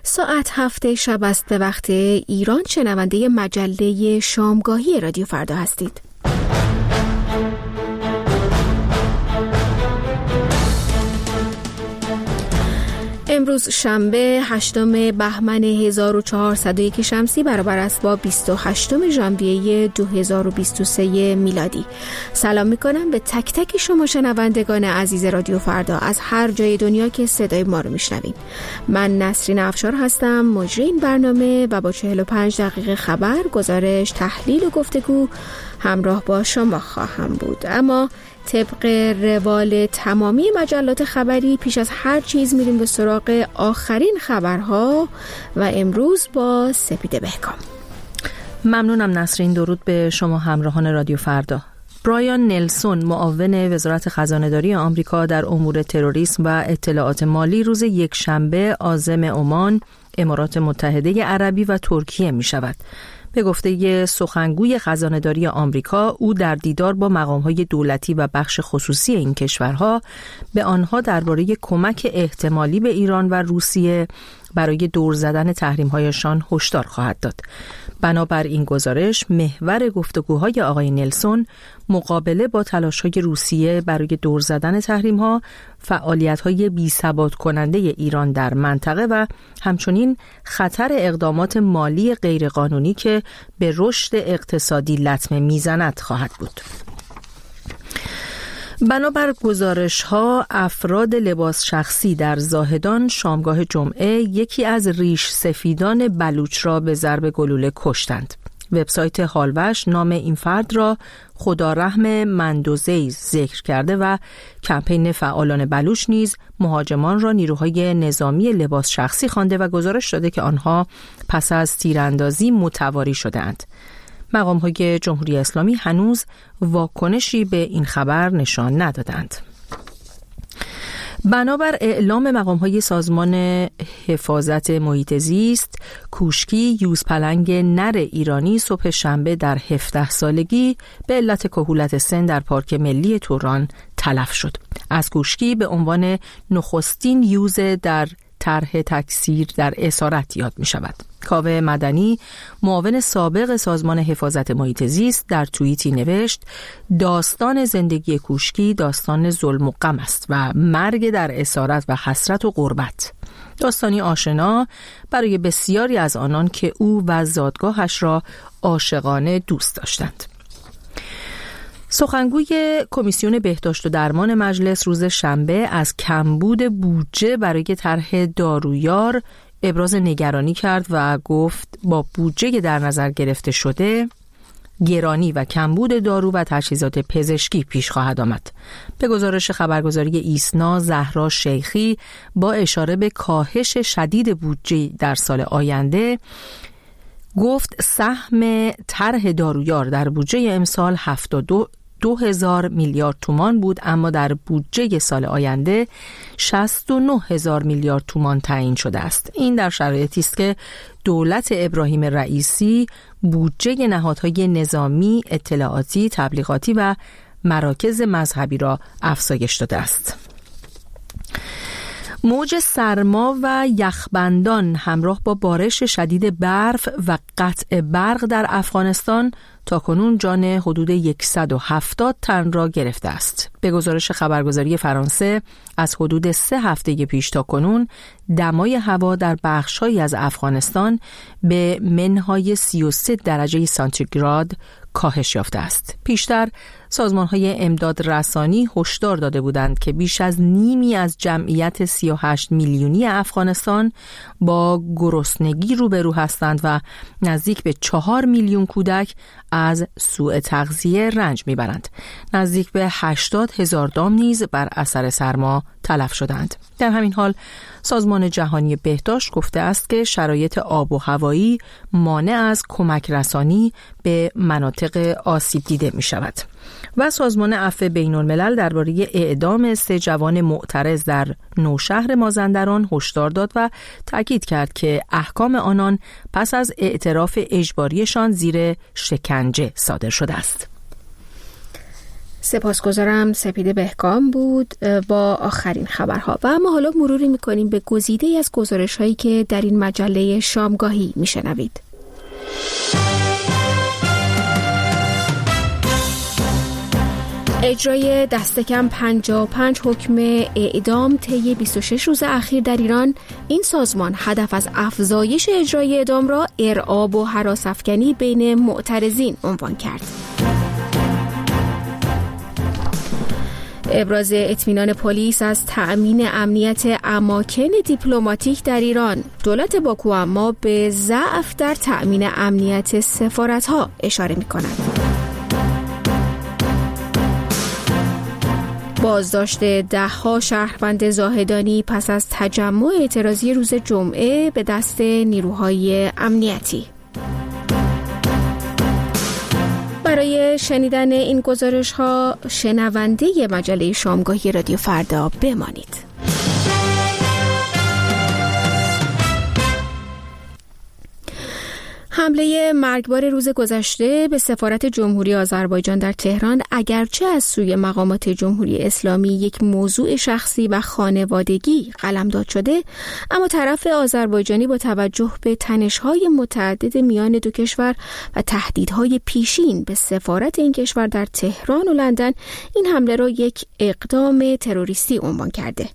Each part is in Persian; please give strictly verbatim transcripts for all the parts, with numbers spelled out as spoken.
ساعت هفت شب است به وقت ایران. شنونده مجله شامگاهی رادیو فردا هستید. امروز شنبه هشتم بهمن هزار و چهارصد و یک شمسی برابر است با بیست و هشتم ژانویه دو هزار و بیست و سه میلادی. سلام میکنم به تک تک شما شنوندگان عزیز رادیو فردا از هر جای دنیا که صدای ما رو میشنوین. من نسرین افشار هستم، مجری این برنامه و با چهل و پنج دقیقه خبر، گزارش، تحلیل و گفتگو همراه با شما خواهم بود. اما طبق روال تمامی مجلات خبری پیش از هر چیز میریم به سراغ آخرین خبرها و امروز با سپیده بهکام. ممنونم نسرین. درود به شما همراهان رادیو فردا. برایان نلسون، معاون وزارت خزانه‌داری آمریکا در امور تروریسم و اطلاعات مالی، روز یک شنبه عازم عمان، امارات متحده عربی و ترکیه می شود. به گفته سخنگوی خزانه‌داری آمریکا، او در دیدار با مقام‌های دولتی و بخش خصوصی این کشورها به آنها درباره کمک احتمالی به ایران و روسیه برای دور زدن تحریم‌هایشان هشدار خواهد داد. بنابر این گزارش، محور گفتگوهای آقای نلسون مقابله با تلاش‌های روسیه برای دور زدن تحریم‌ها، فعالیت‌های بی‌ثبات کننده ایران در منطقه و همچنین خطر اقدامات مالی غیرقانونی که به رشد اقتصادی لطمه میزند خواهد بود. بنابر گزارش‌ها، افراد لباس شخصی در زاهدان شامگاه جمعه یکی از ریش سفیدان بلوچ را به ضرب گلوله کشتند. وبسایت هالوش نام این فرد را خدارحم مندوزیز ذکر کرده و کمپین فعالان بلوچ نیز مهاجمان را نیروهای نظامی لباس شخصی خوانده و گزارش داده که آنها پس از تیراندازی متواری شدند. مقام‌های جمهوری اسلامی هنوز واکنشی به این خبر نشان ندادند. بنابر اعلام مقام‌های سازمان حفاظت محیط زیست، کوشکی یوزپلنگ نر ایرانی صبح شنبه در هفده سالگی به علت کهولت سن در پارک ملی توران تلف شد. از کوشکی به عنوان نخستین یوز در طرح تکثیر در اسارت یاد می شود. کاوه مدنی، معاون سابق سازمان حفاظت محیط زیست، در توییتی نوشت: داستان زندگی کوشکی داستان ظلم و غم است و مرگ در اسارت و حسرت و غربت. داستانی آشنا برای بسیاری از آنان که او و زادگاهش را عاشقانه دوست داشتند. سخنگوی کمیسیون بهداشت و درمان مجلس روز شنبه از کمبود بودجه برای طرح دارویار ابراز نگرانی کرد و گفت با بودجه در نظر گرفته شده گرانی و کمبود دارو و تجهیزات پزشکی پیش خواهد آمد. به گزارش خبرگزاری ایسنا، زهرا شیخی با اشاره به کاهش شدید بودجه در سال آینده گفت سهم طرح دارویار در بودجه امسال هفتاد و دو هزار میلیارد تومان بود، اما در بودجه سال آینده شصت و نه هزار میلیارد تومان تعیین شده است. این در شرایطی است که دولت ابراهیم رئیسی بودجه نهادهای نظامی، اطلاعاتی، تبلیغاتی و مراکز مذهبی را افزایش داده است. موج سرما و یخبندان همراه با بارش شدید برف و قطع برق در افغانستان تاکنون جان حدود صد و هفتاد تن را گرفته است. به گزارش خبرگزاری فرانسه، از حدود سه هفته پیش تاکنون دمای هوا در بخش‌هایی از افغانستان به منهای سی و سه درجه سانتیگراد کاهش یافته است. پیشتر سازمان‌های امداد رسانی هشدار داده بودند که بیش از نیمی از جمعیت سی و هشت میلیونی افغانستان با گرسنگی روبرو هستند و نزدیک به چهار میلیون کودک از سوء تغذیه رنج میبرند. نزدیک به هشتاد هزار دام نیز بر اثر سرما تلف شدند. در همین حال سازمان جهانی بهداشت گفته است که شرایط آب و هوایی مانع از کمک رسانی به مناطق آسیب دیده می شود. و سازمان عفو بین الملل درباره اعدام سه جوان معترض در نوشهر مازندران هشدار داد و تاکید کرد که احکام آنان پس از اعتراف اجباریشان زیر شکنجه صادر شده است. سپاسگزارم. سپیده بهکام بود با آخرین خبرها. و اما حالا مروری میکنیم به گزیده‌ای از گزارش‌هایی که در این مجله شامگاهی میشنوید. اجرای دست کم پنجاه و پنج حکم اعدام طی بیست و شش روز اخیر در ایران. این سازمان هدف از افزایش اجرای اعدام را ارعاب و هراس‌افکنی بین معترضین عنوان کرد. ابراز اطمینان پلیس از تأمین امنیت اماکن دیپلماتیک در ایران. دولت باکو اما به ضعف در تأمین امنیت سفارت‌ها اشاره می‌کند. بازداشت ده‌ها شهروند زاهدانی پس از تجمع اعتراضی روز جمعه به دست نیروهای امنیتی. برای شنیدن این گزارش‌ها شنونده مجله شامگاهی رادیو فردا بمانید. حمله مرگبار روز گذشته به سفارت جمهوری آذربایجان در تهران اگرچه از سوی مقامات جمهوری اسلامی یک موضوع شخصی و خانوادگی قلمداد شده، اما طرف آذربایجانی با توجه به تنش‌های متعدد میان دو کشور و تهدیدهای پیشین به سفارت این کشور در تهران و لندن این حمله را یک اقدام تروریستی عنوان کرده.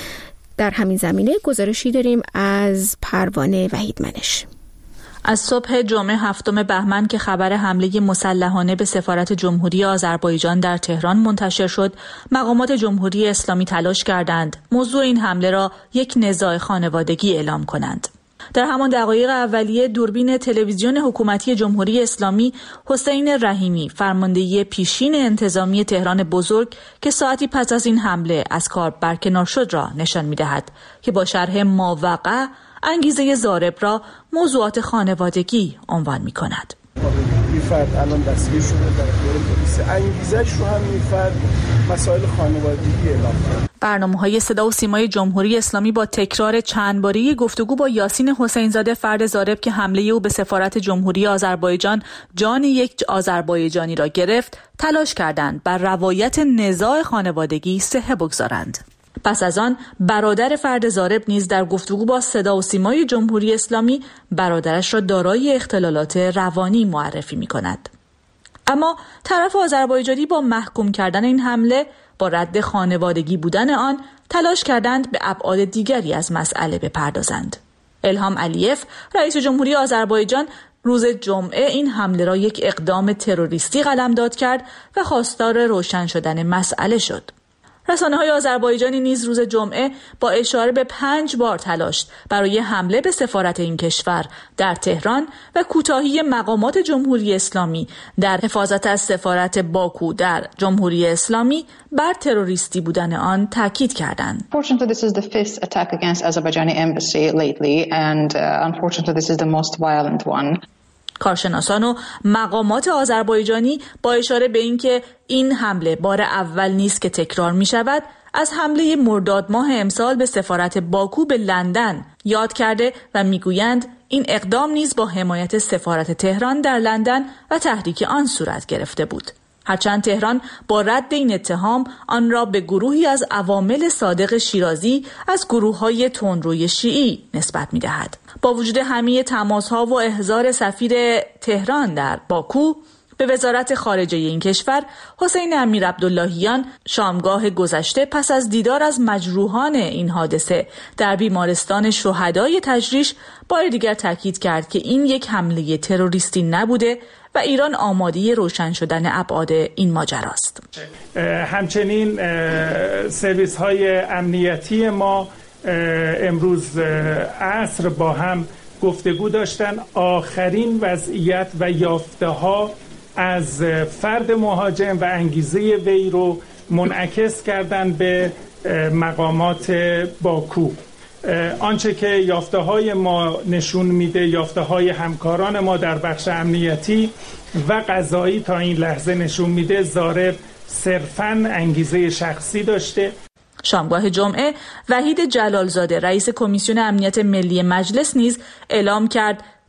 در همین زمینه گزارشی داریم از پروانه وحیدمنش. از صبح جمعه هفتم بهمن که خبر حمله مسلحانه به سفارت جمهوری آذربایجان در تهران منتشر شد، مقامات جمهوری اسلامی تلاش کردند موضوع این حمله را یک نزاع خانوادگی اعلام کنند. در همان دقایق اولیه دوربین تلویزیون حکومتی جمهوری اسلامی حسین رحیمی، فرمانده پیشین انتظامی تهران بزرگ که ساعتی پس از این حمله از کار برکنار شد را نشان می‌دهد که با شرح ماوقع انگیزه ضارب را موضوعات خانوادگی عنوان می کند. میفرد الان دستگیر شده در اختیار پلیس، انگیزش رو هم میفرد مسائل خانوادگی اعلام کرد. برنامه‌های صدا و سیمای جمهوری اسلامی با تکرار چند باری گفتگو با یاسین حسینزاده، فرد ضارب که حمله او به سفارت جمهوری آذربایجان جان یک آذربایجانی را گرفت، تلاش کردند بر روایت نزاع خانوادگی صحه بگذارند. پس از آن برادر فرد ضارب نیز در گفتگو با صدا و سیمای جمهوری اسلامی برادرش را دارای اختلالات روانی معرفی می کند. اما طرف آذربایجانی با محکوم کردن این حمله با رد خانوادگی بودن آن تلاش کردند به ابعاد دیگری از مسئله بپردازند. الهام علیف، رئیس جمهوری آذربایجان، روز جمعه این حمله را یک اقدام تروریستی قلمداد کرد و خواستار روشن شدن مسئله شد. رسانه‌های آذربایجانی نیز روز جمعه با اشاره به پنج بار تلاش برای حمله به سفارت این کشور در تهران و کوتاهی مقامات جمهوری اسلامی در حفاظت از سفارت باکو در جمهوری اسلامی بر تروریستی بودن آن تاکید کردند. Unfortunately, this is the fifth attack against Azerbaijani embassy lately, and uh, unfortunately, this is the most violent one. کارشناسان و مقامات آذربایجانی با اشاره به اینکه این حمله بار اول نیست که تکرار می شود، از حمله مرداد ماه امسال به سفارت باکو به لندن یاد کرده و میگویند این اقدام نیز با حمایت سفارت تهران در لندن و تحریک آن صورت گرفته بود. هرچند تهران با رد این اتهام آن را به گروهی از عوامل صادق شیرازی از گروه‌های تندروی شیعی نسبت می‌دهد. با وجود همه تماس‌ها و احضار سفیر تهران در باکو به وزارت خارجه این کشور، حسین امیر عبداللهیان شامگاه گذشته پس از دیدار از مجروحان این حادثه در بیمارستان شهدای تجریش بار دیگر تاکید کرد که این یک حمله تروریستی نبوده و ایران آماده روشن شدن ابعاد این ماجراست. همچنین سرویس های امنیتی ما امروز عصر با هم گفتگو داشتن. آخرین وضعیت و یافته ها از فرد مهاجم و انگیزه وی رو منعکس کردن به مقامات باکو. آنچه که یافته های ما نشون میده، یافته های همکاران ما در بخش امنیتی و قضایی تا این لحظه نشون میده ضارب صرفاً انگیزه شخصی داشته. شامگاه جمعه وحید جلالزاده، رئیس کمیسیون امنیت ملی مجلس نیز اعلام کرد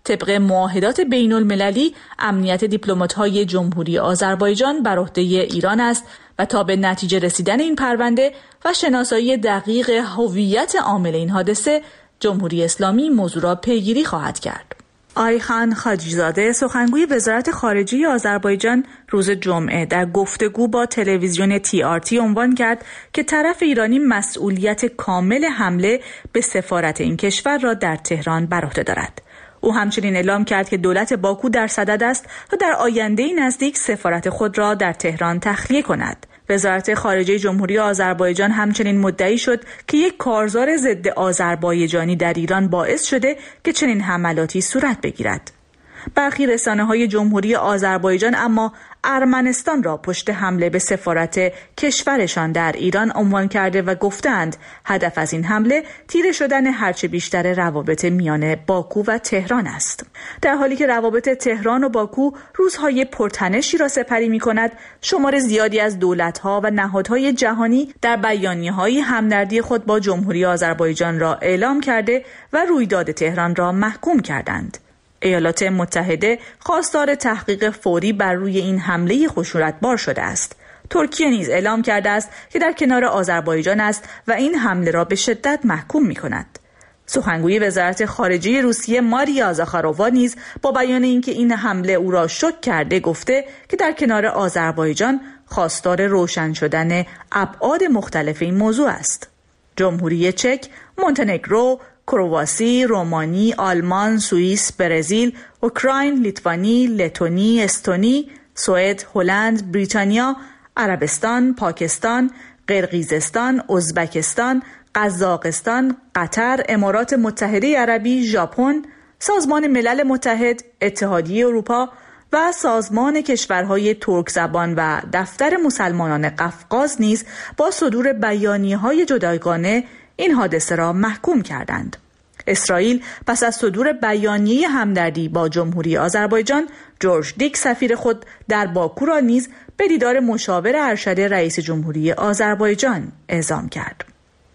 طبق معاهدات بین المللی امنیت دیپلمات‌های جمهوری آذربایجان بر عهده ایران است و تا به نتیجه رسیدن این پرونده و شناسایی دقیق هویت عامل این حادثه، جمهوری اسلامی موضوع را پیگیری خواهد کرد. آیخان خاجیزاده، سخنگوی وزارت خارجه آذربایجان، روز جمعه در گفتگو با تلویزیون تی آر تی عنوان کرد که طرف ایرانی مسئولیت کامل حمله به سفارت این کشور را در تهران بر عهده دارد. او همچنین اعلام کرد که دولت باکو در صدد است تا در آینده نزدیک سفارت خود را در تهران تخلیه کند. وزارت خارجه جمهوری آذربایجان همچنین مدعی شد که یک کارزار ضد آذربایجانی در ایران باعث شده که چنین حملاتی صورت بگیرد. برخی رسانه‌های جمهوری آذربایجان اما ارمنستان را پشت حمله به سفارت کشورشان در ایران عنوان کرده و گفتند هدف از این حمله تیره شدن هرچه بیشتر روابط میان باکو و تهران است. در حالی که روابط تهران و باکو روزهای پرتنشی را سپری می‌کند، شمار زیادی از دولت‌ها و نهادهای جهانی در بیانیه‌های همدردی خود با جمهوری آذربایجان را اعلام کرده و رویداد تهران را محکوم کردند. ایالات متحده خواستار تحقیق فوری بر روی این حمله خشونتبار شده است. ترکیه نیز اعلام کرده است که در کنار آذربایجان است و این حمله را به شدت محکوم می‌کند. سخنگوی وزارت خارجه روسیه ماریا زاخارووا نیز با بیان اینکه این حمله او را شوک کرده گفته که در کنار آذربایجان خواستار روشن شدن ابعاد مختلف این موضوع است. جمهوری چک، مونتنگرو، کرواسی، رومانی، آلمان، سوئیس، برزیل، اوکراین، لیتوانی، لتونی، استونی، سوئد، هلند، بریتانیا، عربستان، پاکستان، قرقیزستان، ازبکستان، قزاقستان، قطر، امارات متحده عربی، ژاپن، سازمان ملل متحد، اتحادیه اروپا و سازمان کشورهای ترک زبان و دفتر مسلمانان قفقاز نیز با صدور بیانیه‌های جداگانه این حادثه را محکوم کردند. اسرائیل پس از صدور بیانیه همدردی با جمهوری آذربایجان، جورج دیک سفیر خود در باکو را نیز به دیدار مشاور ارشد رئیس جمهوری آذربایجان اعزام کرد.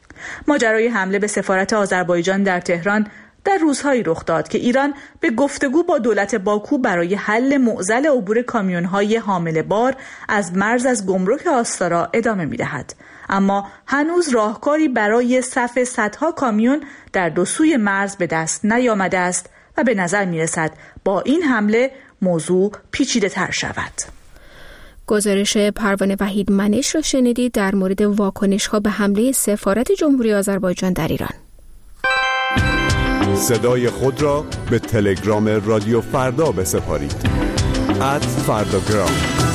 ماجرای حمله به سفارت آذربایجان در تهران در روزهایی رخ داد که ایران به گفتگو با دولت باکو برای حل معضل عبور کامیون‌های حامل بار از مرز از گمرک آستارا ادامه می‌دهد. اما هنوز راهکاری برای صف صدها کامیون در دو سوی مرز به دست نیامده است و به نظر می‌رسد با این حمله موضوع پیچیده‌تر شود. گزارش پروانه وحید منش را شنیدید در مورد واکنش‌ها به حمله سفارت جمهوری آذربایجان در ایران. صدای خود را به تلگرام رادیو فردا بسپارید. ات فرداگرام.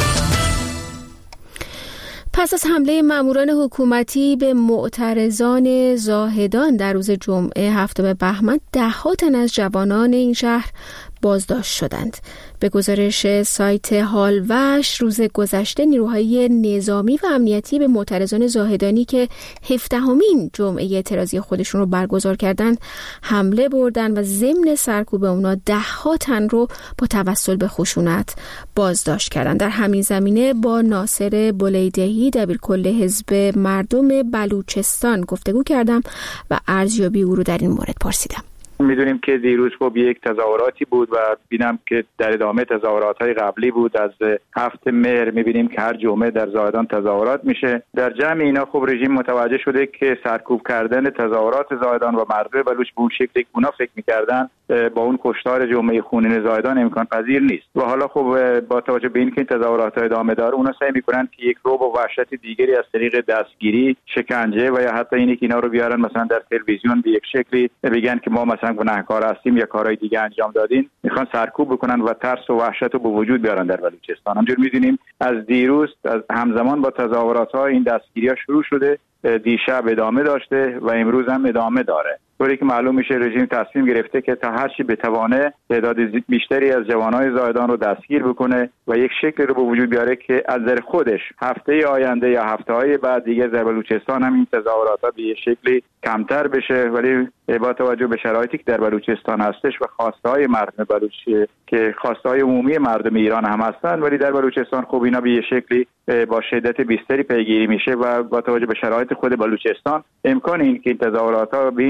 پس از حمله ماموران حکومتی به معترضان زاهدان در روز جمعه هفتم بهمن، ده‌ها تن از جوانان این شهر بازداشت شدند. به گزارش سایت هالوش، روز گذشته نیروهای نظامی و امنیتی به معترضان زاهدانی که هفدهمین جمعه اعتراضی خودشون رو برگزار کردند حمله بردن و ضمن سرکوب اونا ده‌ها تن رو با توسل به خشونت بازداشت کردند. در همین زمینه با ناصر بولیدهی، دبیرکل حزب مردم بلوچستان گفتگو کردم و ارزیابی او رو در این مورد پرسیدم. میدونیم که دیروز خب یک تظاهراتی بود و بینم که در ادامه تظاهرات‌های قبلی بود. از هفت مهر میبینیم که هر جمعه در زاهدان تظاهرات میشه. در جمع اینا خب رژیم متوجه شده که سرکوب کردن تظاهرات زاهدان و مردم بلوچ به اون شکلی که اونا فکر میکردن با اون کشتار جمعه خونین زاهدان امکان پذیر نیست و حالا خب با توجه به اینکه این تظاهرات ادامه داره اونا سعی میکنن که یک رعب و وحشت دیگری از طریق دستگیری، شکنجه و یا حتی اینکه اینا رو بیارن مثلا در تلویزیون به یک شکلی بگن که ما مثلا گناهکار هستیم یا کارهای دیگه انجام دادیم، میخوان سرکوب بکنن و ترس و وحشت رو به وجود بیارن در بلوچستان. همونجور میدونیم از دیروز از همزمان با تظاهرات‌ها این دستگیری‌ها شروع شده، دیشب ادامه داشته و امروز هم ادامه داره. طوری که معلوم میشه رژیم تصمیم گرفته که تا هر چی بتوانه تعداد بیشتری از جوانای زاهدان رو دستگیر بکنه و یک شکل رو به وجود بیاره که از نظر خودش هفته آینده یا هفته‌های بعد دیگه در بلوچستان هم این تظاهرات‌ها به یک شکلی کمتر بشه. ولی با توجه به شرایطی که در بلوچستان هستش و خواسته‌های مردم بلوچ که خواسته‌های عمومی مردم ایران هم هستن، ولی در بلوچستان خب اینا به یک شکلی با شدت بیشتری پیگیری میشه و با توجه به شرایط خود بلوچستان امکان این که این تظاهرات‌ها به این شکل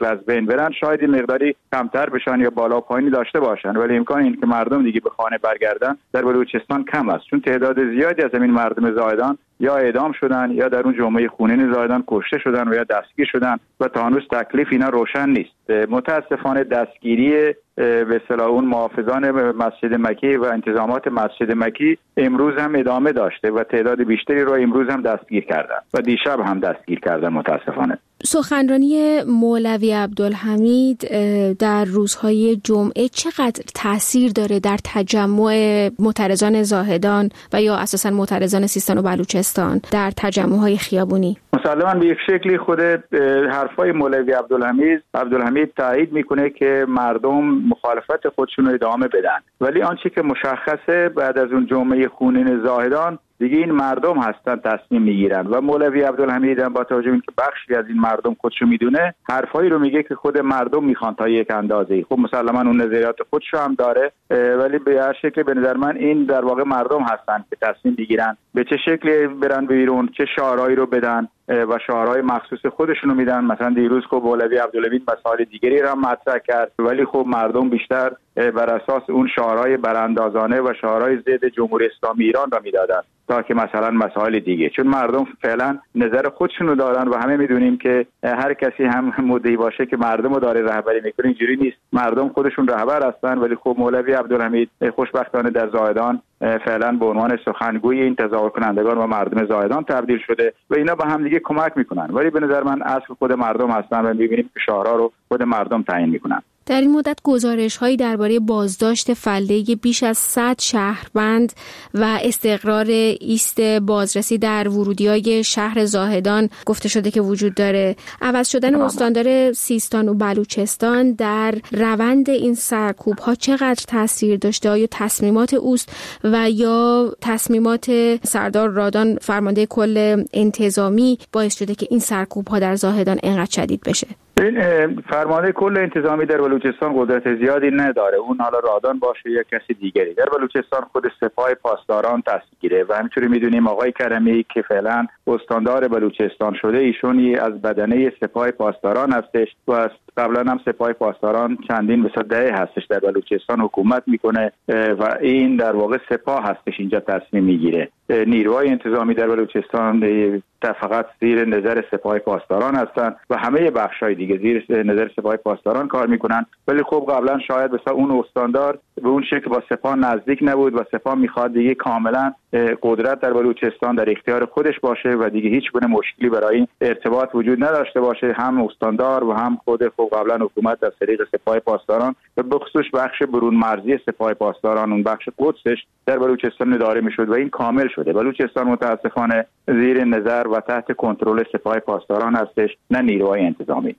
از بین برن شاید مقداری کمتر بشن یا بالا پایینی داشته باشن، ولی امکان این که مردم دیگه به خانه برگردن در بلوچستان کم است، چون تعداد زیادی از این مردم زاهدان یا اعدام شدن یا در اون جمعه خونین زاهدان کشته شدن و یا دستگیر شدن و تا هنوز تکلیف اینا روشن نیست. متاسفانه دستگیری به اصطلاح اون محافظان مسجد مکی و انتظامات مسجد مکی امروز هم ادامه داشته و تعداد بیشتری رو امروز هم دستگیر کردن و دیشب هم دستگیر کردن متاسفانه. سخنرانی مولوی عبدالحمید در روزهای جمعه چقدر تأثیر داره در تجمع معترضان زاهدان و یا اساساً معترضان سیستان و بلوچستان در تجمع‌های خیابونی؟ مسلماً به یک شکلی خود حرفای مولوی عبدالحمید عبدالحمید تایید میکنه که مردم مخالفت خودشون رو ادامه بدن، ولی آنچه که مشخصه بعد از اون جمعه خونین زاهدان دیگه این مردم هستن تصمیم میگیرن و مولوی عبدالحمید هم با توجه به اینکه بخشی از این مردم خودشو میدونه حرفایی رو میگه که خود مردم میخوان تا یک اندازه‌ای. خب مسلماً اون نظریات خودشو هم داره، ولی به هر شکل به نظر من این در واقع مردم هستن که تصمیم میگیرن به چه شکلی برن بیرون، چه شعارهایی رو بدن و شعارهای مخصوص خودشونو میدن. مثلا دیروز خب مولوی عبدالحمید مسائل دیگری رو هم مطرح کرد، ولی خب مردم بیشتر بر اساس اون شعارهای براندازانه و شعارهای ضد جمهوری اسلامی ایران را میدادن تا که مثلا مسائل دیگه، چون مردم فعلا نظر خودشونو دارن و همه میدونیم که هر کسی هم مدعی باشه که مردم رو داره رهبری میکنه اینجوری نیست، مردم خودشون رهبر هستن. ولی خب مولوی عبدالحمید خوشبختانه در زاهدان فعلا به عنوان سخنگوی این تظاهر کنندگان و مردم زاهدان تبدیل شده و اینا به هم دیگه کمک میکنن، ولی به نظر من اصل خود مردم هستن و میبینیم که شعارها رو خود مردم تعیین میکنن. در این مدت گزارش‌هایی درباره بازداشت فله بیش از صد شهروند و استقرار ایست بازرسی در ورودی‌های شهر زاهدان گفته شده که وجود داره. عوض شدن استاندار سیستان و بلوچستان در روند این سرکوب‌ها چقدر تاثیر داشته؟ آیا تصمیمات اوست و یا تصمیمات سردار رادان فرمانده کل انتظامی باعث شده که این سرکوب‌ها در زاهدان اینقدر شدید بشه؟ این فرمانده کل انتظامی در بلوچستان قدرت زیادی نداره، اون حالا رادان باشه یا کسی دیگری. در بلوچستان خود سپاه پاسداران دستگیره و همینطوری میدونیم آقای کرمی که فعلا استاندار بلوچستان شده ایشونی از بدنه سپاه پاسداران هستش و قبلا هم سپاه پاسداران چندین به دهه هستش در بلوچستان حکومت میکنه و این در واقع سپاه هستش اینجا تصمیم میگیره. نیروهای انتظامی در بلوچستان فقط زیر نظر سپاه پاسداران هستن و همه بخشای دیگه زیر نظر سپاه پاسداران کار میکنن. ولی خب قبلا شاید مثلا اون استاندار به اون شکل با سپاه نزدیک نبود و سپاه میخواد دیگه کاملا قدرت در بلوچستان در اختیار خودش باشه و دیگه هیچ گونه مشکلی برای ارتباط وجود نداشته باشه، هم استاندار و هم خود خب قبلا حکومت از طریق سپاه پاسداران و به خصوص بخش برون مرزی سپاه پاسداران اون بخش قدسش در بلوچستان اداره میشد و این کامل شده. بلوچستان متاسفانه زیر نظر و تحت کنترل سپاه پاسداران هستش، نه نیروهای انتظامی.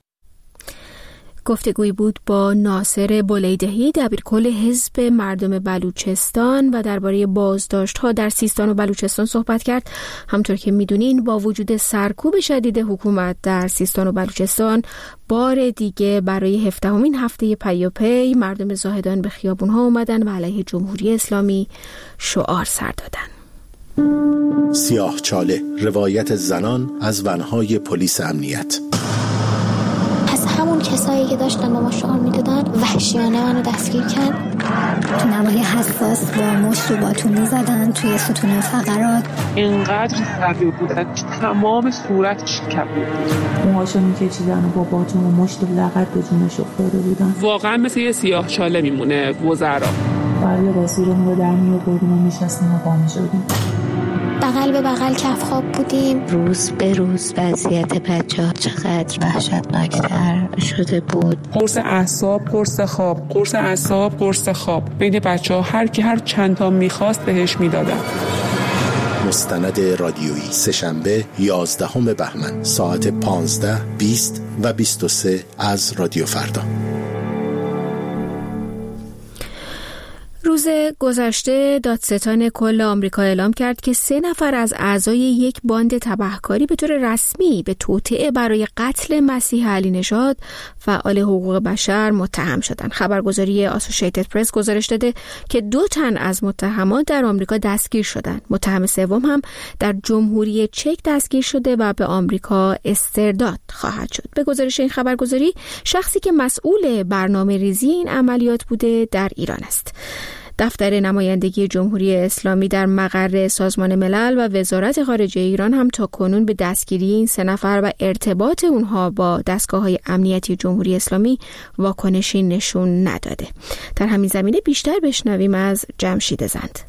گفتگویی بود با ناصر بولیدهی دبیرکل حزب مردم بلوچستان و درباره بازداشت‌ها در سیستان و بلوچستان صحبت کرد. همطور که می‌دونین با وجود سرکوب شدید حکومت در سیستان و بلوچستان بار دیگه برای هفدهمین هفته پیاپی مردم زاهدان به خیابون‌ها اومدن و علیه جمهوری اسلامی شعار سر دادن. سیاه چاله، روایت زنان از ونهای پلیس امنیت. همون کسایی که داشتن با ما شعار میدادن وحشیانه منو دستگیر کرد. تو نمای حساس با مشت و باتونی زدن توی ستون فقرات. اینقدر سریع بودن تمام صورتش کبود بود. موهاشو میکشیدن و با باتون و مشت و لغت به جونش افتاده بودن. واقعا مثل یه سیاه چاله میمونه وزرا. برای بازیرمون رو در میآوردیم و میشستیم و پا میشدیم. بغل به بغل کف خواب بودیم. روز به روز وضعیت بچه‌ها چقدر وحشتناکتر شده بود. قرص اعصاب، قرص خواب، قرص اعصاب، قرص خواب. بین بچه‌ها هر کی هر چند تا می‌خواست بهش میدادن. مستند رادیویی سه‌شنبه یازدهم بهمن ساعت پانزده، بیست و بیست و سه از رادیو فردا. روز گذشته دادستان کل آمریکا اعلام کرد که سه نفر از اعضای یک باند تبهکاری به طور رسمی به توطئه برای قتل مسیح علی نژاد فعال حقوق بشر متهم شدند. خبرگزاری آسوشیتد پرس گزارش داده که دو تن از متهمان در آمریکا دستگیر شدند. متهم سوم هم در جمهوری چک دستگیر شده و به آمریکا استرداد خواهد شد. به گزارش این خبرگزاری شخصی که مسئول برنامه‌ریزی این عملیات بوده در ایران است. دفتر نمایندگی جمهوری اسلامی در مقر سازمان ملل و وزارت خارجه ایران هم تا کنون به دستگیری این سه نفر و ارتباط اونها با دستگاه‌های امنیتی جمهوری اسلامی واکنشی نشون نداده. در همین زمینه بیشتر بشنویم از جمشید زند.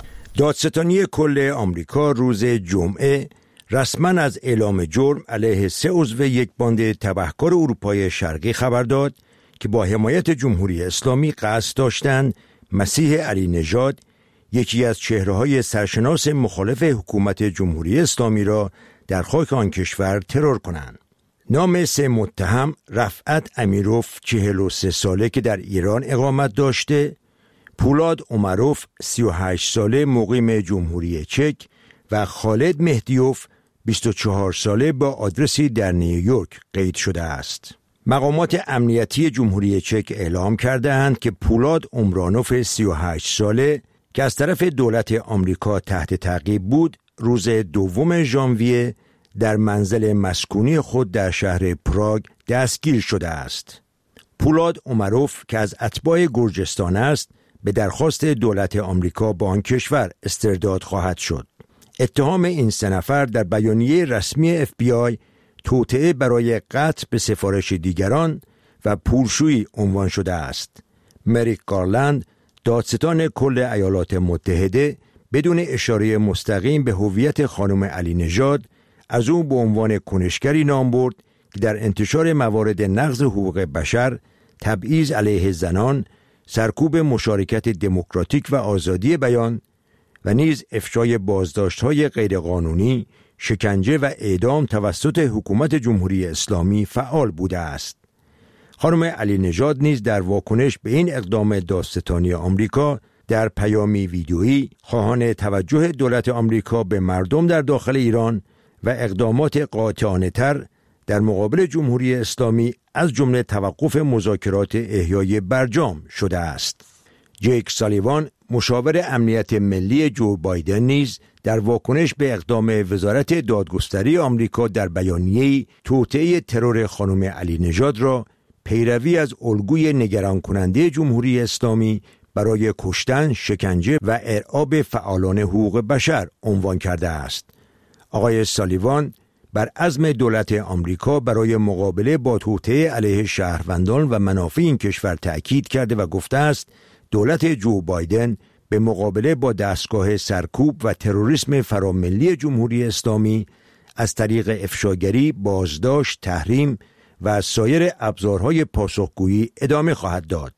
دادستانی کل آمریکا روز جمعه رسما از اعلام جرم علیه سه عضو یک باند تبهکار اروپای شرقی خبر داد که با حمایت جمهوری اسلامی قصد داشتند مسیح علی نژاد، یکی از چهره‌های سرشناس مخالف حکومت جمهوری اسلامی را در خاک آن کشور ترور کنند. نام سه متهم رفعت امیروف چهل و سه ساله که در ایران اقامت داشته، پولاد عمروف سی و هشت ساله مقیم جمهوری چک و خالد مهدیوف بیست و چهار ساله با آدرسی در نیویورک قید شده است. مقامات امنیتی جمهوری چک اعلام کرده‌اند که پولاد عمرانوف سی و هشت ساله که از طرف دولت آمریکا تحت تعقیب بود، روز دوم ژانویه در منزل مسکونی خود در شهر پراگ دستگیر شده است. پولاد عمروف که از اتباع گرجستان است، به درخواست دولت آمریکا با آن کشور استرداد خواهد شد. اتهام این سه نفر در بیانیه رسمی اف بی آی توطئه برای قتل به سفارش دیگران و پولشویی عنوان شده است. مریک گارلند، دادستان کل ایالات متحده، بدون اشاره مستقیم به هویت خانم علی نژاد از او به عنوان کنشگری نام برد که در انتشار موارد نقض حقوق بشر، تبعیض علیه زنان، سرکوب مشارکت دموکراتیک و آزادی بیان و نیز افشای بازداشت‌های غیرقانونی، شکنجه و اعدام توسط حکومت جمهوری اسلامی فعال بوده است. خانم علی نژاد نیز در واکنش به این اقدام دادستانی آمریکا در پیامی ویدیویی خواهان توجه دولت آمریکا به مردم در داخل ایران و اقدامات قاطعانه‌تر در مقابل جمهوری اسلامی از جمله توقف مذاکرات احیای برجام شده است. جیک سالیوان، مشاور امنیت ملی جو بایدن، نیز در واکنش به اقدام وزارت دادگستری آمریکا در بیانیه‌ای توطئه ترور خانم علی نژاد را پیروی از الگوی نگران کننده جمهوری اسلامی برای کشتن، شکنجه و ارعاب فعالان حقوق بشر عنوان کرده است. آقای سالیوان بر عزم دولت آمریکا برای مقابله با توطئه علیه شهروندان و منافع این کشور تأکید کرده و گفته است دولت جو بایدن به مقابله با دستگاه سرکوب و تروریسم فراملی جمهوری اسلامی از طریق افشاگری، بازداشت، تحریم و سایر ابزارهای پاسخگویی ادامه خواهد داد.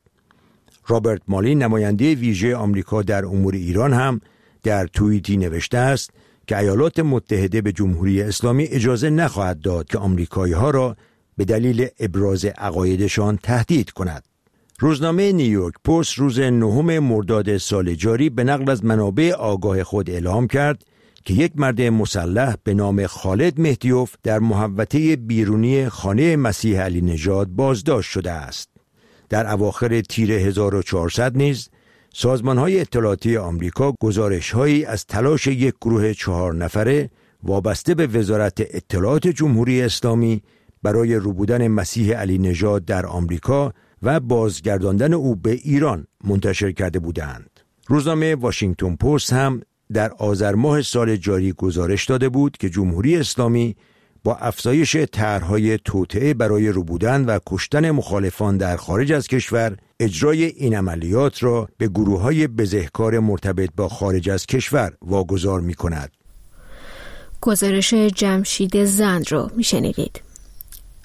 رابرت مالی، نماینده ویژه آمریکا در امور ایران، هم در توییتی نوشته است که ایالات متحده به جمهوری اسلامی اجازه نخواهد داد که آمریکایی‌ها را به دلیل ابراز عقایدشان تهدید کند. روزنامه نیویورک پست روز نهم مرداد سال جاری به نقل از منابع آگاه خود اعلام کرد که یک مرد مسلح به نام خالد مهدیوف در محوطه بیرونی خانه مسیح علی نژاد بازداشت شده است. در اواخر تیر هزار و چهارصد نیز سازمان‌های اطلاعاتی آمریکا گزارش‌هایی از تلاش یک گروه چهار نفره وابسته به وزارت اطلاعات جمهوری اسلامی برای ربودن مسیح علی نژاد در آمریکا و بازگرداندن او به ایران منتشر کرده بودند. روزنامه واشنگتن پست هم در آذر ماه سال جاری گزارش داده بود که جمهوری اسلامی با افزایش طرح‌های توطئه برای ربودن و کشتن مخالفان در خارج از کشور، اجرای این عملیات را به گروه‌های بزهکار مرتبط با خارج از کشور واگذار می‌کند. گزارش جمشید زند رو می‌شنیدید.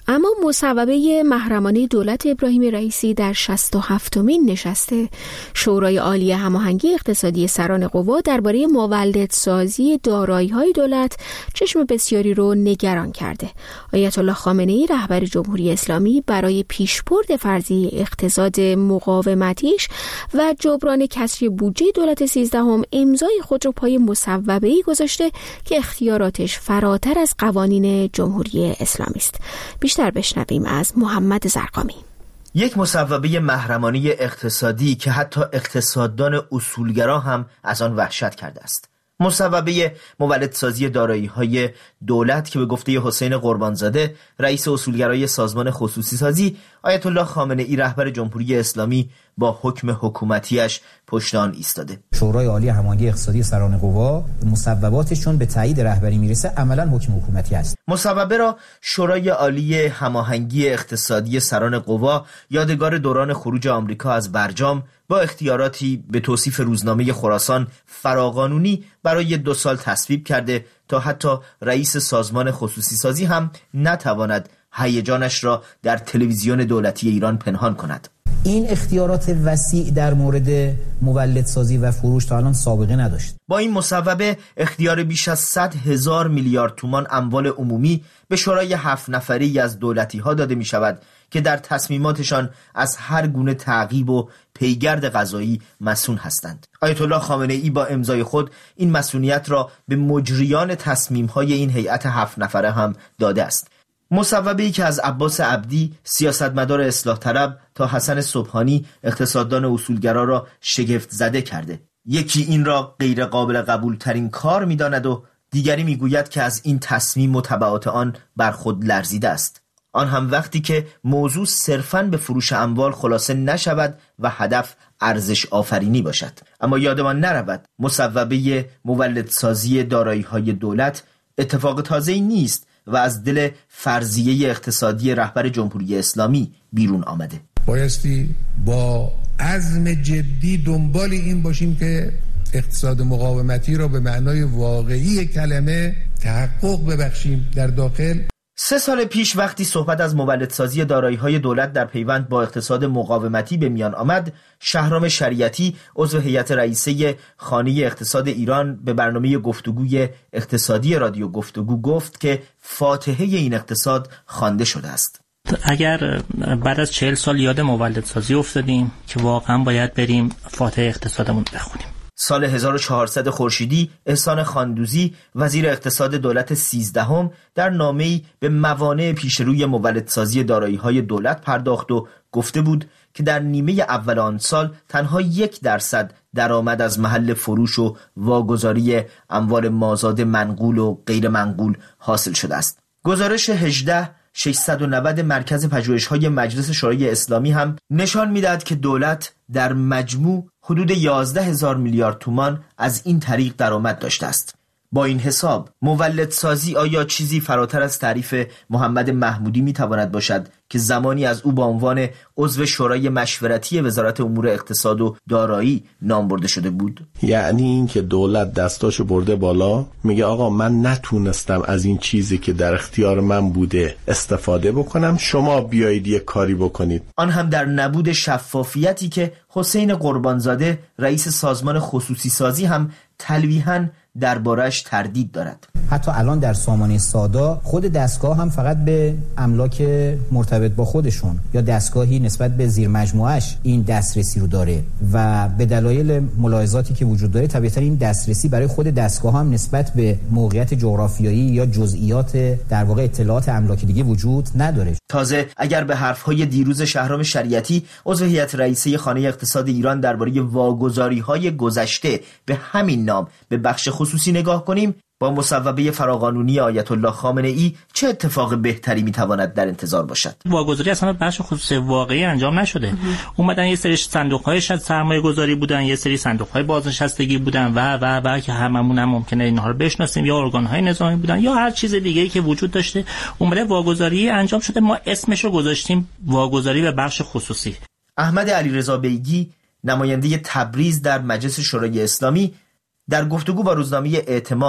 اما مصوبه محرمانه دولت ابراهیم رئیسی در شصت و هفتمین نشست شورای عالی هماهنگی اقتصادی سران قوا درباره مولدسازی دارایی‌های دولت چشم بسیاری رو نگران کرده. آیت الله خامنه‌ای رهبر جمهوری اسلامی برای پیشبرد فرضی اقتصاد مقاومتیش و جبران کسری بودجه دولت سیزدهم امضای خود رو پای مصوبه‌ای گذاشته که اختیاراتش فراتر از قوانین جمهوری اسلامی است. بیشتر بشنویم از محمد زرقامی. یک مصوبه محرمانه اقتصادی که حتی اقتصاددان اصولگرا هم از آن وحشت کرده است. مصوبه مولدسازی دارایی‌های دولت که به گفته حسین قربانزاده رئیس اصولگرای سازمان خصوصی سازی، آیت الله خامنه‌ای رهبر جمهوری اسلامی با حکم حکومتیش پشت آن ایستاده. شورای عالی هماهنگی اقتصادی سران قوا مصوباتشون به تایید رهبری میرسه، عملاً حکم حکومتی است. مصوبه را شورای عالی هماهنگی اقتصادی سران قوا یادگار دوران خروج آمریکا از برجام با اختیاراتی به توصیف روزنامه خراسان فراقانونی برای دو سال تصویب کرده تا حتی رئیس سازمان خصوصی سازی هم نتواند هیجانش را در تلویزیون دولتی ایران پنهان کند. این اختیارات وسیع در مورد مولدسازی و فروش تا الان سابقه نداشت. با این مصوبه اختیار بیش از صد هزار میلیارد تومان اموال عمومی به شورای هفت نفری از دولتی ها داده می شود که در تصمیماتشان از هر گونه تعقیب و پیگرد قضایی مسئول هستند. آیت الله خامنه‌ای با امضای خود این مسئولیت را به مجریان تصمیم های این هیئت هفت نفره هم داده است. مصوبه‌ای که از عباس عبدی سیاستمدار اصلاح طلب تا حسن صبحانی اقتصاددان اصولگرا را شگفت زده کرده. یکی این را غیر قابل قبول ترین کار می‌داند و دیگری می‌گوید که از این تصمیم و تبعات آن بر خود لرزیده است. آن هم وقتی که موضوع صرفاً به فروش اموال خلاصه نشود و هدف ارزش آفرینی باشد. اما یادمان نرود مصوبه مولدسازی دارایی‌های دولت اتفاق تازه‌ای نیست و از دل فرضیه اقتصادی رهبر جمهوری اسلامی بیرون آمده. بایستی با عزم جدی دنبال این باشیم که اقتصاد مقاومتی را به معنای واقعی کلمه تحقق ببخشیم در داخل. سه سال پیش وقتی صحبت از مولدسازی دارایی‌های دولت در پیوند با اقتصاد مقاومتی به میان آمد، شهرام شریعتی عضو هیئت رئیسه خانه اقتصاد ایران به برنامه گفتگوی اقتصادی رادیو گفتگو گفت که فاتحه این اقتصاد خوانده شده است. اگر بعد از چهل سال یاد مولدسازی افتادیم که واقعا باید بریم فاتحه اقتصادمون بخونیم. سال هزار و چهارصد خورشیدی احسان خاندوزی وزیر اقتصاد دولت سیزدهم در نامه‌ای به موانع پیشروی مولدسازی دارایی‌های دولت پرداخت و گفته بود که در نیمه اول آن سال تنها یک درصد درآمد از محل فروش و واگذاری اموال مازاد منقول و غیر منقول حاصل شده است. گزارش هجده ششصد و نود مرکز پژوهش‌های مجلس شورای اسلامی هم نشان می‌دهد که دولت در مجموع حدود یازده هزار میلیارد تومان از این طریق درآمد داشته است. با این حساب مولدسازی آیا چیزی فراتر از تعریف محمد محمودی میتواند باشد که زمانی از او با عنوان عضو شورای مشورتی وزارت امور اقتصاد و دارایی نام برده شده بود؟ یعنی این که دولت دستاشو برده بالا، میگه آقا من نتونستم از این چیزی که در اختیار من بوده استفاده بکنم، شما بیایید یک کاری بکنید. آن هم در نبود شفافیتی که حسین قربانزاده رئیس سازمان خصوصی سازی هم تلویحاً دربارش تردید دارد. حتی الان در سامانه سادا خود دستگاه هم فقط به املاک مرتبط با خودشون یا دستگاهی نسبت به زیر مجموعش این دسترسی رو داره و به دلایل ملاحظاتی که وجود داره طبیعتا این دسترسی برای خود دستگاه هم نسبت به موقعیت جغرافیایی یا جزئیات در واقع اطلاعات املاک دیگه وجود نداره. تازه اگر به حرفهای دیروز شهرام شریعتی عضو هیئت رئیسه خانه اقتصاد ایران درباره واگذاری‌های گذشته به همین نام به بخش خصوصی نگاه کنیم، با مصوبه فراقانونی آیت الله خامنه‌ای چه اتفاق بهتری میتواند در انتظار باشد؟ واگذاری اصلا بخش خصوصی واقعی انجام نشده. اومدن یه سری صندوق‌های سرمایه گذاری بودن، یه سری صندوق‌های بازنشستگی بودن و و و که هممون هم ممکنه اینها رو بشناسیم، یا ارگان‌های نظامی بودن یا هر چیز دیگه‌ای که وجود داشته، اومده واگذاری انجام شده، ما اسمش رو گذاشتیم واگذاری به بخش خصوصی. احمد علیرضا بیگی نماینده تبریز در مجلس شورای اسلامی در گفتگو با روزنامه اعتماد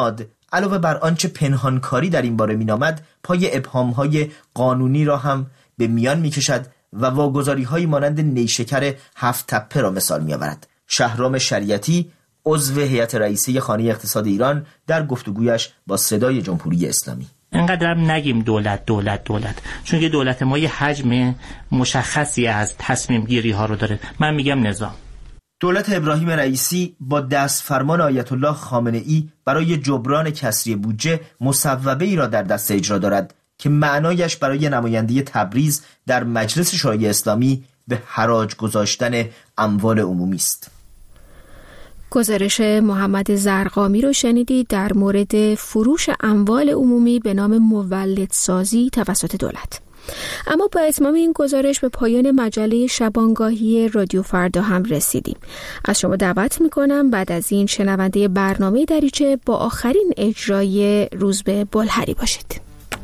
علاوه بر آنچه پنهانکاری در این باره مینامد، پای ابهام‌های قانونی را هم به میان میکشد و واگذاری‌هایی مانند نیشکر هفت تپه را مثال می‌آورد. شهرام شریعتی، عضو هیئت رئیسه خانه اقتصاد ایران، در گفتگویش با صدای جمهوری اسلامی: اینقدر هم نگیم دولت دولت دولت، چون که دولت ما یه حجم مشخصی از تصمیم گیری ها رو داره. من میگم نظام. دولت ابراهیم رئیسی با دست فرمان آیت الله خامنه ای برای جبران کسری بودجه مصوبه ای را در دست اجرا دارد که معنایش برای نمایندگی تبریز در مجلس شورای اسلامی به حراج گذاشتن اموال عمومی است. گزارش محمد زرقامی رو شنیدید در مورد فروش اموال عمومی به نام مولدسازی توسط دولت. اما با اتمام این گزارش به پایان مجله شبانگاهی رادیو فردا هم رسیدیم. از شما دعوت میکنم بعد از این شنونده برنامه دریچه با آخرین اجرای روزبه بلهری باشید.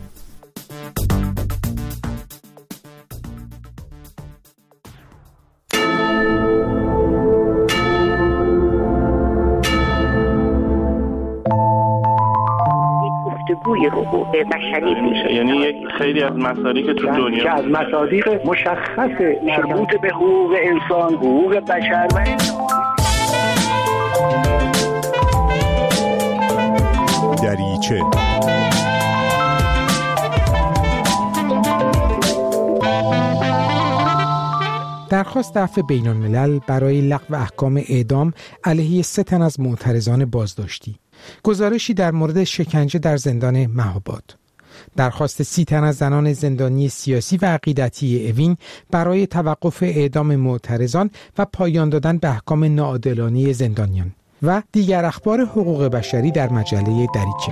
گفتگوی حقوق بشری میشه، یعنی یک خیلی از مصادیق تو دنیا که از مصادیق مشخص مربوط به حقوق انسان، حقوق بشر و دریچه. درخواست عفو بین الملل برای لغو احکام اعدام علیه سه تن از معترضان بازداشتی. گزارشی در مورد شکنجه در زندان مهاباد. درخواست سی تن از زنان زندانی سیاسی و عقیدتی اوین برای توقف اعدام معترضان و پایان دادن به احکام ناعادلانه زندانیان و دیگر اخبار حقوق بشری در مجله دریچه.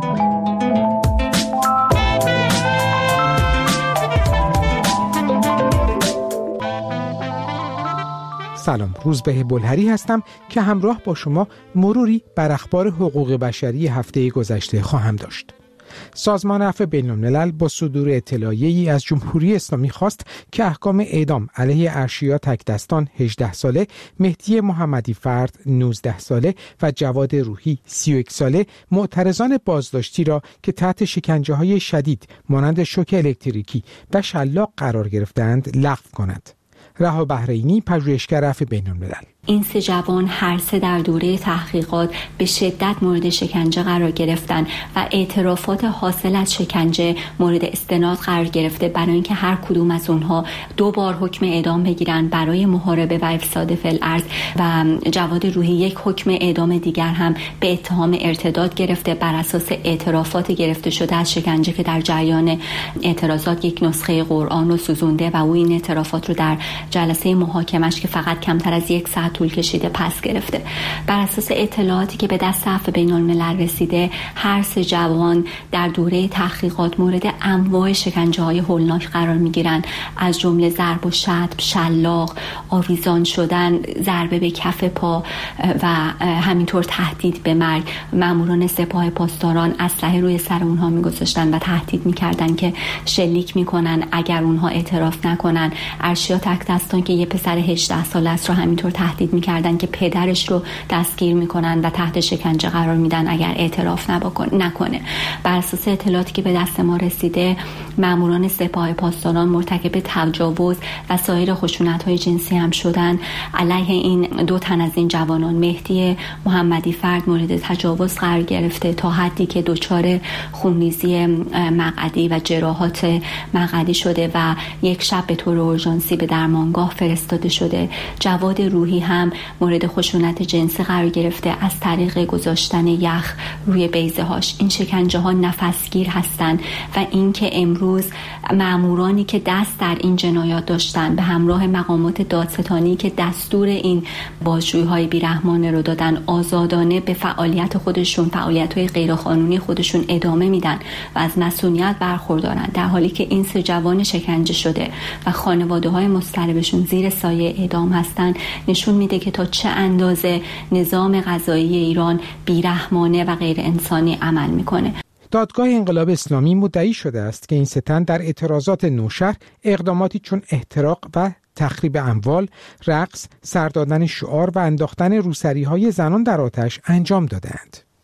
سلام، روزبه بلهری هستم که همراه با شما مروری بر اخبار حقوق بشری هفته گذشته خواهم داشت. سازمان عفو بین الملل با صدور اطلاعیه‌ای از جمهوری اسلامی خواست که احکام اعدام علیه ارشیا تکدستان هجده ساله، مهدی محمدی فرد نوزده ساله و جواد روحی سی و یک ساله معترضان بازداشتی را که تحت شکنجه‌های شدید مانند شوک الکتریکی و شلاق قرار گرفتند لغو کند. رها بحرینی، پژوهشگر عفو بین الملل: این سه جوان هر سه در دوره تحقیقات به شدت مورد شکنجه قرار گرفتن و اعترافات حاصل از شکنجه مورد استناد قرار گرفته برای اینکه هر کدوم از اونها دو بار حکم اعدام بگیرن برای محاربه و افساد فی الارض و جواد روحی یک حکم اعدام دیگر هم به اتهام ارتداد گرفته بر اساس اعترافات گرفته شده از شکنجه که در جریان اعتراضات یک نسخه قرآن رو سوزونده و او این اعترافات رو در جلسه محاکمش که فقط کمتر از یک ساعت طول کشیده پس گرفته. بر اساس اطلاعاتی که به دست عفو بین الملل رسیده، هر سه جوان در دوره تحقیقات مورد انواع شکنجه‌های هولناک قرار می‌گیرند، از جمله ضرب و شتم، شلاق، آویزان شدن، ضربه به کف پا و همینطور تهدید به مرگ. ماموران سپاه پاسداران اسلحه روی سر اونها می‌گذاشتن و تهدید می‌کردن که شلیک می‌کنن اگر اونها اعتراف نکنن. ارشیا تکدستان که یه پسر هجده ساله است را همینطور تهدید میکردن که پدرش رو دستگیر میکنن و تحت شکنجه قرار میدن اگر اعتراف نکنه. بر اساس اطلاعاتی که به دست ما رسیده، ماموران سپاه پاسداران مرتکب تجاوز و سایر خشونت‌های جنسی هم شدن. علیه این دو تن از این جوانان، مهدی محمدی فرد مورد تجاوز قرار گرفته تا حدی که دچار خونریزی مقعدی و جراحات مقعدی شده و یک شب به طور اورژانسی به درمانگاه فرستاده شده. جواد روحی هم مورد خشونت جنسی قرار گرفته از طریق گذاشتن یخ روی بیضه هاش. این شکنجه ها نفسگیر هستند و اینکه امروز مامورانی که دست در این جنایات داشتن به همراه مقامات دادستانی که دستور این بازجویی های بیرحمانه رو دادن، آزادانه به فعالیت خودشون، فعالیت های غیرقانونی خودشون ادامه میدن و از مسئولیت برخوردارن، در حالی که این سه جوان شکنجه شده و خانواده های مضطربشون زیر سایه اعدام هستن، نشون میده که تا چه اندازه نظام قضایی ایران بیرحمانه و غیر انسانی عمل میکنه. دادگاه انقلاب اسلامی مدعی شده است که این سه تن در اعتراضات نوشهر اقداماتی چون احتراق و تخریب اموال، رقص، سر دادن شعار و انداختن روسری‌های زنان در آتش انجام دادند.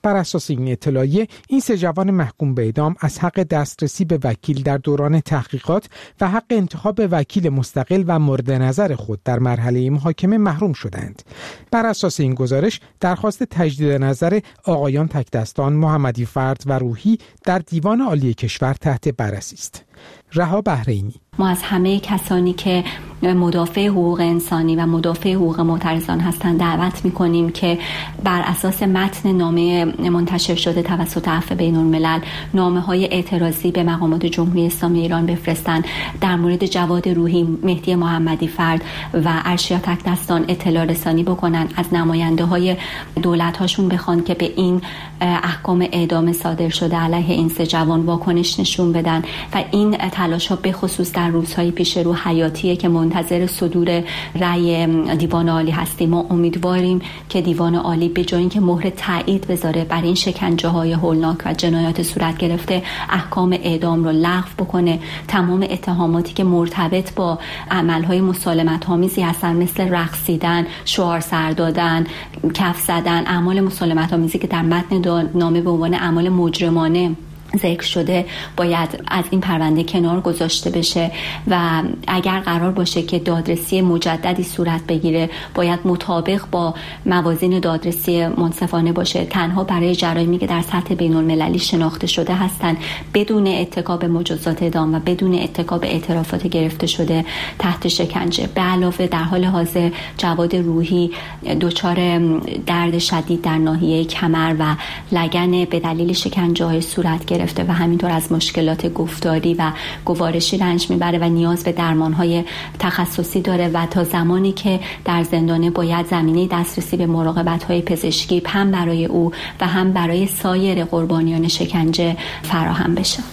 بر اساس این اطلاعیه این سه جوان محکوم به اعدام از حق دسترسی به وکیل در دوران تحقیقات و حق انتخاب وکیل مستقل و مورد نظر خود در مرحله محاکمه محروم شدند. بر اساس این گزارش درخواست تجدید نظر آقایان تکدستان، محمدی فرد و روحی در دیوان عالی کشور تحت بررسی است. رها بحرینی: ما از همه کسانی که مدافع حقوق انسانی و مدافع حقوق معترضان هستند دعوت می‌کنیم که بر اساس متن نامه منتشر شده توسط عفو بین‌الملل نامه‌های اعتراضی به مقامات جمهوری اسلامی ایران بفرستند، در مورد جواد روحی، مهدی محمدی فرد و ارشیا تکدستان اطلاع رسانی بکنن، از نماینده‌های دولت‌هاشون بخوان که به این احکام اعدام صادر شده علیه این سه جوان واکنش نشون بدن و این تلاش‌ها به خصوص در روزهای پیش رو حیاتیه که منتظر صدور رأی دیوان عالی هستیم. ما امیدواریم که دیوان عالی به جای اینکه مهر تایید بذاره بر این شکنجه‌های هولناک و جنایات صورت گرفته، احکام اعدام رو لغو بکنه. تمام اتهاماتی که مرتبط با عمل‌های مسالمت‌آمیزی هستن، مثل رقصیدن، شعار سر دادن، کف زدن، اعمال مسالمت‌آمیزی که در متن نامه به عنوان اعمال مجرمانه ذکر شده، باید از این پرونده کنار گذاشته بشه و اگر قرار باشه که دادرسی مجددی صورت بگیره باید مطابق با موازین دادرسی منصفانه باشه. تنها برای جرایمی که در سطح بین‌المللی شناخته شده هستند بدون اتکا به مجازات اعدام و بدون اتکا به اعترافات گرفته شده تحت شکنجه. به علاوه در حال حاضر جواد روحی دچار درد شدید در ناحیه کمر و لگن به دلیل شکنجه‌های صورت گرفته و همینطور از مشکلات گفتاری و گوارشی رنج میبره و نیاز به درمانهای تخصصی داره و تا زمانی که در زندانه باید زمینه دسترسی به مراقبت‌های پزشکی هم برای او و هم برای سایر قربانیان شکنجه فراهم بشه.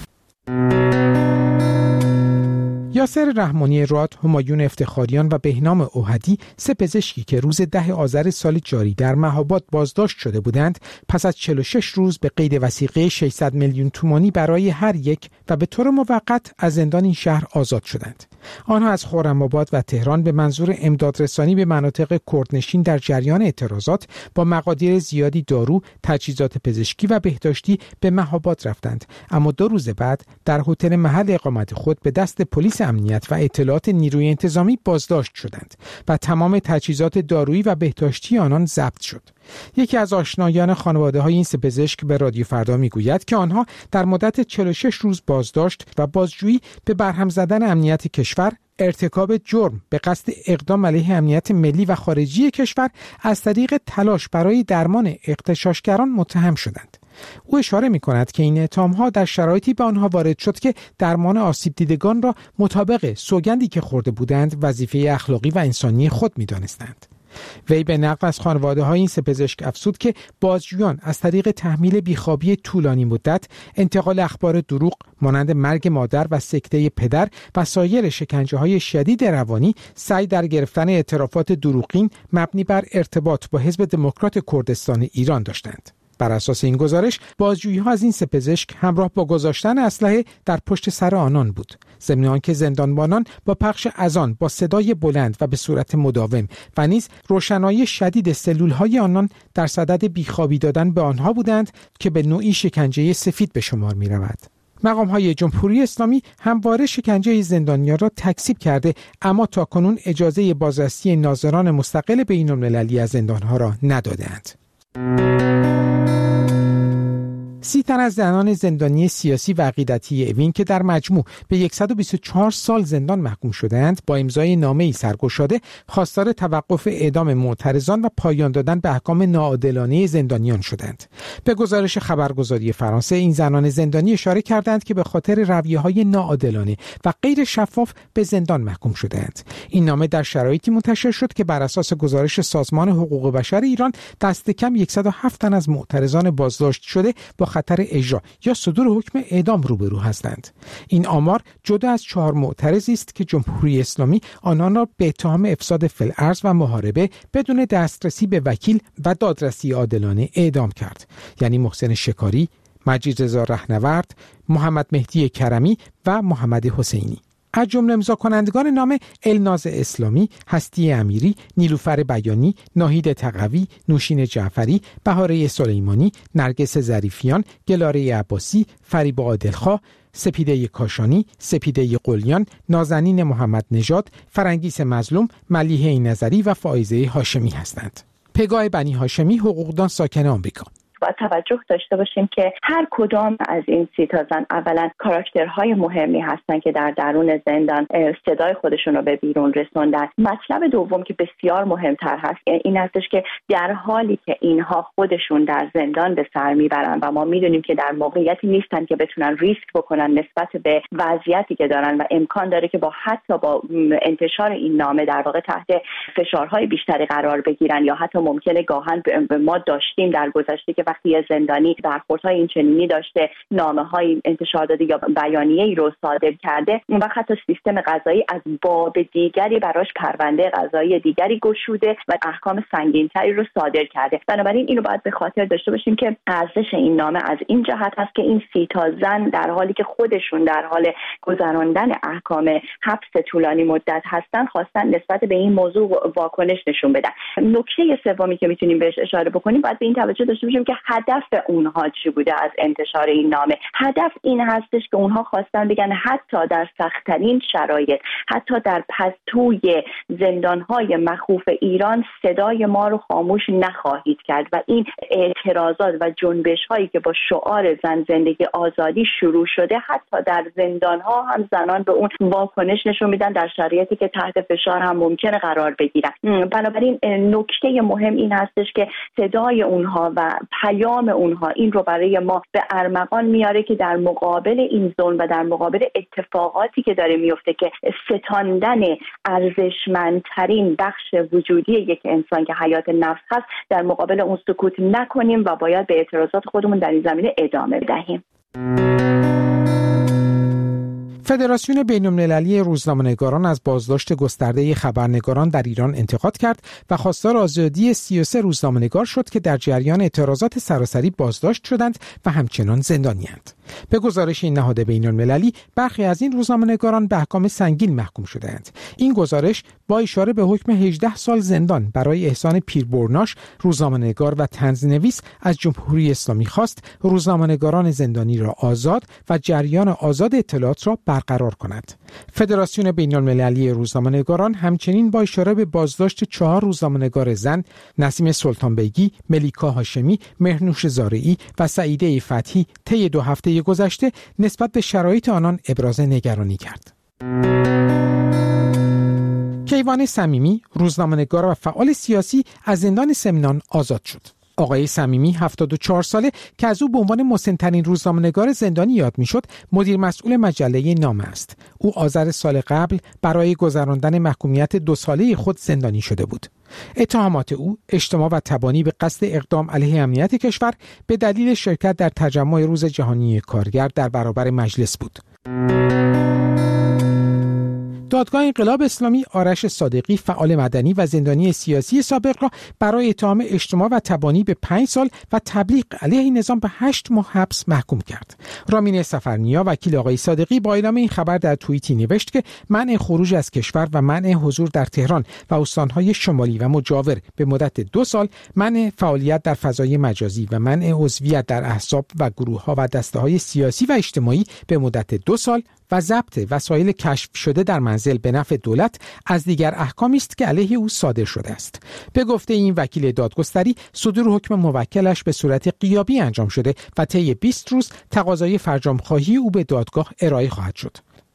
یاسر رحمانی راد، همایون افتخاریان و بهنام اوحدی، سه پزشکی که روز ده آذر سال جاری در مهاباد بازداشت شده بودند، پس از چهل و شش روز به قید وثیقه ششصد میلیون تومانی برای هر یک و به طور موقت از زندان این شهر آزاد شدند. آنها از خرم‌آباد و تهران به منظور امدادرسانی به مناطق کردنشین در جریان اعتراضات با مقادیر زیادی دارو، تجهیزات پزشکی و بهداشتی به مهاباد رفتند، اما دو روز بعد در هتل محل اقامت خود به دست پلیس امنیت و اطلاعات نیروی انتظامی بازداشت شدند و تمام تجهیزات دارویی و بهداشتی آنان ضبط شد. یکی از آشنایان خانواده های این سه پزشک به رادیو فردا میگوید که آنها در مدت چهل و شش روز بازداشت و بازجویی به برهم زدن امنیت کشور، ارتکاب جرم به قصد اقدام علیه امنیت ملی و خارجی کشور از طریق تلاش برای درمان اغتشاشگران متهم شدند. او اشاره می کند که این اتهام‌ها در شرایطی به آنها وارد شد که درمان آسیب دیدگان را مطابق سوگندی که خورده بودند وظیفه اخلاقی و انسانی خود می دانستند. وی به نقل از خانواده های این سه پزشک افزود که بازجویان از طریق تحمیل بیخوابی طولانی مدت، انتقال اخبار دروغ مانند مرگ مادر و سکته پدر و سایر شکنجه های شدید روانی، سعی در گرفتن اعترافات دروغین مبنی بر ارتباط با حزب دموکرات کردستان ایران داشتند. بر اساس این گزارش، بازجویی ها از این سه پزشک همراه با گذاشتن اسلحه در پشت سر آنان بود، ضمن آنکه زندانبانان با پخش اذان با صدای بلند و به صورت مداوم و نیز روشنایی شدید سلولهای آنان در صدد بیخوابی دادن به آنها بودند که به نوعی شکنجه سفید به شمار می رود. مقام‌های جمهوری اسلامی همواره شکنجه زندانیان را تکذیب کرده، اما تاکنون اجازه بازرسی ناظران مستقل بین‌المللی از زندانها را ندادند. سی تن از زنان زندانی سیاسی و عقیدتی اوین که در مجموع به صد و بیست و چهار سال زندان محکوم شدند، با امضای نامه‌ای سرگشاده خواستار توقف اعدام معترضان و پایان دادن به احکام ناعادلانه زندانیان شدند. به گزارش خبرگزاری فرانسه، این زنان زندانی اشاره کردند که به خاطر رویه‌های ناعادلانه و غیر شفاف به زندان محکوم شدند. این نامه در شرایطی منتشر شد که بر اساس گزارش سازمان حقوق بشر ایران، دست کم صد و هفت تن از معترضان بازداشت شده با خطر اجرا یا صدور حکم اعدام روبرو هستند. این آمار جدا از چهار معترضی است که جمهوری اسلامی آنان را به اتهام افساد فی‌الارض و محاربه بدون دسترسی به وکیل و دادرسی عادلانه اعدام کرد، یعنی محسن شکاری، مجید رضا رهنورد، محمد مهدی کرمی و محمد حسینی. از جمله امضا کنندگان نام الناز اسلامی، هستی امیری، نیلوفر بیانی، ناهید تقوی، نوشین جعفری، بهاره سلیمانی، نرگس ظریفیان، گلاره عباسی، فریبا عادلخواه، سپیده کاشانی، سپیده قلیان، نازنین محمد نژاد، فرنگیس مظلوم، ملیحه نظری و فائزه هاشمی هستند. پگاه بنی هاشمی، حقوقدان ساکن آمریکا: باید توجه داشته باشیم که هر کدام از این سی تا زن اولا کاراکترهای مهمی هستن که در درون زندان صدای خودشون رو به بیرون رسوندن. مطلب دوم که بسیار مهمتر هست این هستش که در حالی که اینها خودشون در زندان به سر میبرن و ما میدونیم که در موقعیتی نیستن که بتونن ریسک بکنن نسبت به وضعیتی که دارن و امکان داره که با حتی با انتشار این نامه در واقع تحت فشارهای بیشتری قرار بگیرن، یا حتی ممکنه گاهن ما داشتیم در گذشته که وقتی یه زندانی برخوردهای این چنینی داشته، نامه‌های انتشار داده یا بیانیه‌ای رو صادر کرده، اون وقت حتی سیستم قضایی از باب دیگری براش پرونده قضایی دیگری گشوده و احکام سنگین‌تری رو صادر کرده. بنابراین اینو باید به خاطر داشته باشیم که ارزش این نامه از این جهت هست که این سی تا زن در حالی که خودشون در حال گذراندن احکام حبس طولانی مدت هستن، خواستن نسبت به این موضوع واکنش نشون بدن. نکته سومی که میتونیم بهش اشاره بکنیم، باید به این توجه داشته باشیم که هدف اونها چی بوده از انتشار این نامه. هدف این هستش که اونها خواستن بگن حتی در سخت‌ترین شرایط، حتی در پستوی زندان‌های مخوف ایران، صدای ما رو خاموش نخواهید کرد و این اعتراضات و جنبش‌هایی که با شعار زن زندگی آزادی شروع شده، حتی در زندان‌ها هم زنان به اون واکنش نشون میدن در شرایطی که تحت فشار هم ممکنه قرار بگیرن. بنابراین نکته مهم این هستش که صدای اونها و پیام اونها این رو برای ما به ارمغان میاره که در مقابل این ظلم و در مقابل اتفاقاتی که داره میفته که ستاندن ارزشمندترین بخش وجودی یک انسان که حیات نفس هست، در مقابل اون سکوت نکنیم و باید به اعتراضات خودمون در این زمینه ادامه بدهیم. فدراسیون بین‌المللی روزنامه‌نگاران از بازداشت گسترده خبرنگاران در ایران انتقاد کرد و خواستار آزادی سی و سه روزنامه‌نگار شد که در جریان اعتراضات سراسری بازداشت شدند و همچنان زندانی‌اند. به گزارش این نهاد بین‌المللی، برخی از این روزنامه‌نگاران به احکام سنگین محکوم شده‌اند. این گزارش با اشاره به حکم هجده سال زندان برای احسان پیربرناش، روزنامه‌نگار و طنزنویس، از جمهوری اسلامی خواست روزنامه‌نگاران زندانی را آزاد و جریان آزاد اطلاعات را برقرار کند. فدراسیون بین‌المللی روزنامه‌نگاران همچنین با اشاره به بازداشت چهار روزنامه‌نگار زن، نسیم سلطانبیگی، ملیکا هاشمی، مهرنوش زارعی و سعیده فتحی، طی دو هفته گذشته نسبت به شرایط آنان ابراز نگرانی کرد. کیوان صمیمی، روزنامه‌نگار و فعال سیاسی، از زندان سمنان آزاد شد. آقای صمیمی هفتاد و چهار ساله که از او به عنوان مسن‌ترین روزنامه‌نگار زندانی یاد میشد، مدیر مسئول مجله نامه است. او آذر سال قبل برای گذراندن محکومیت دو ساله خود زندانی شده بود. اتهامات او اجتماع و تبانی به قصد اقدام علیه امنیت کشور به دلیل شرکت در تجمع روز جهانی کارگر در برابر مجلس بود. دادگاه انقلاب اسلامی آرش صادقی، فعال مدنی و زندانی سیاسی سابق، را برای اتهام اجتماع و تبانی به پنج سال و تبلیغ علیه نظام به هشت ماه حبس محکوم کرد. رامین سفرنیا، وکیل آقای صادقی، با اعلام این خبر در توییتی نوشت که منع خروج از کشور و منع حضور در تهران و استانهای شمالی و مجاور به مدت دو سال، منع فعالیت در فضای مجازی و منع عضویت در احزاب و گروه‌ها و دسته‌های سیاسی و اجتماعی به مدت دو سال و ضبط وسایل کشف شده در منزل به نفع دولت از دیگر احکامی است که علیه او صادر شده است. به گفته این وکیل دادگستری، صدور حکم موکلش به صورت غیابی انجام شده و طی بیست روز تقاضای فرجام‌خواهی او به دادگاه ارائه خواهد شد.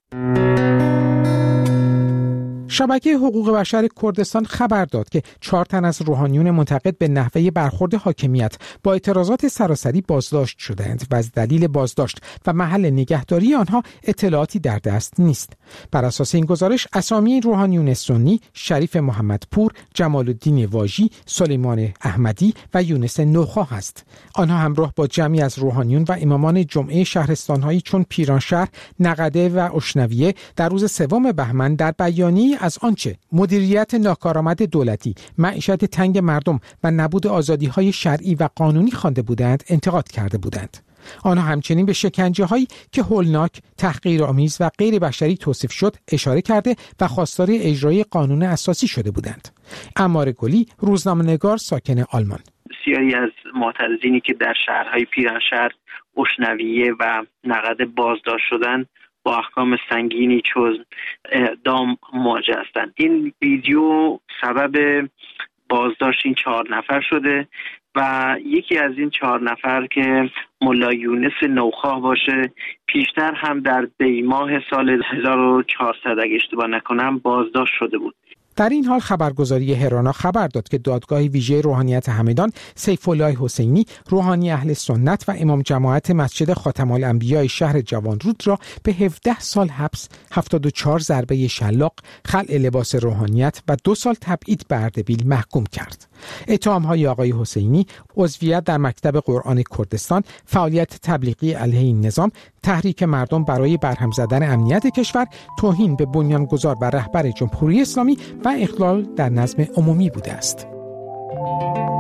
شبکه حقوق بشر کردستان خبر داد که چهار تن از روحانیون منتقد به نحوه برخورد حاکمیت با اعتراضات سراسری بازداشت شدند و از دلیل بازداشت و محل نگهداری آنها اطلاعاتی در دست نیست. بر اساس این گزارش، اسامی این روحانیون سنی شریف محمدپور، جمال الدین واژی، سلیمان احمدی و یونس نوخواه است. آنها همراه با جمعی از روحانیون و امامان جمعه شهرستان‌هایی چون پیرانشهر، نقده و اشنویه در روز سوم بهمن در بیانیه‌ای از آنچه مدیریت ناکارآمد دولتی، معیشت تنگ مردم و نبود آزادی‌های شرعی و قانونی خوانده بودند انتقاد کرده بودند. آنها همچنین به شکنجه‌هایی که هولناک، تحقیرآمیز و غیر بشری توصیف شد اشاره کرده و خواستار اجرای قانون اساسی شده بودند. عمار گلی، روزنامه‌نگار ساکن آلمان: بسیاری از معترضینی که در شهرهای پیرانشهر، اشنویه و نقد بازداشت شدن با احکام سنگینی چون اعدام مواجه هستند. این ویدیو سبب بازداشت این چهار نفر شده و یکی از این چهار نفر که ملا یونس نوخواه باشه، پیشتر هم در دی ماه سال هزار و چهارصد اگه اشتباه نکنم بازداشت شده بود. در این حال خبرگزاری هرانا خبر داد که دادگاه ویژه روحانیت همدان سیف الله حسینی، روحانی اهل سنت و امام جماعت مسجد خاتم الانبیاء شهر جوانرود را به هفده سال حبس، هفتاد و چهار ضربه شلاق، خلع لباس روحانیت و دو سال تبعید به اردبیل محکوم کرد. اتهام‌های آقای حسینی عضویت در مکتب قرآن کردستان، فعالیت تبلیغی علیه این نظام، تحریک مردم برای برهم زدن امنیت کشور، توهین به بنیانگذار و رهبر جمهوری اسلامی و اخلال در نظم عمومی بوده است.